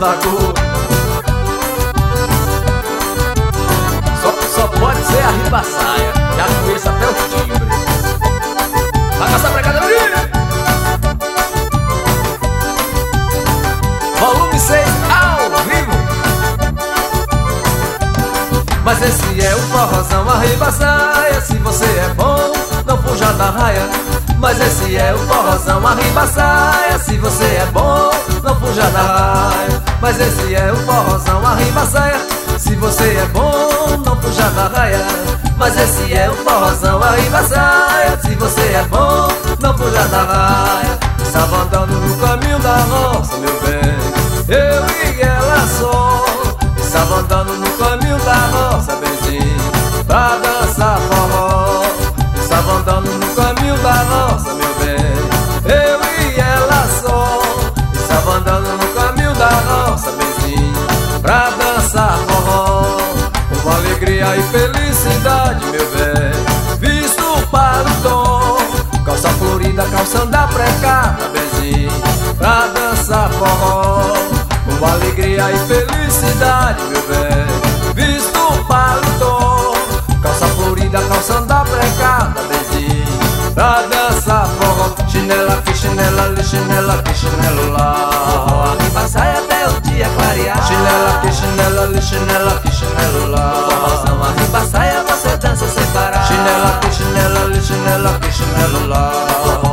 cor. Só pode ser a riba-saia, já conheço até o timbre. Paga essa brincadeira. Volume 6 ao vivo. Mas esse é o forrozão, a riba-saia. Se você é bom, não fuja da raia. Mas esse é o forrozão, a riba-saia. Se você é bom, não fuja da raia. Mas esse é o forrozão, a riba-saia. Se você é bom, não fuja da raia. Mas esse é o forrozão, a riba-saia. Se você é bom, não fuja da raia. Estava andando no caminho da roça, meu bem, eu e ela só. Estava andando no caminho da roça, benzinho, pra dançar forró. Estava andando no caminho da roça, meu bem, eu e ela só. Estava andando no caminho da roça, benzinho, pra dançar forró. Com alegria e felicidade, meu bem, visto para o tom. Calça florida, calçando a precata, benzinho, pra dançar forró. Com alegria e felicidade, meu bem, visto para o tom. Calça florida, calçando a precata, benzinho, pra dançar forró. Chinela aqui, chinela ali, chinela aqui, chinelo lá. A riba-saia até o dia clarear. Chinela aqui, chinela ali, chinela aqui, chinelo lá. Forrozão, a riba-saia você dança sem parar. Chinela aqui, chinela ali, chinela aqui, chinelo lá.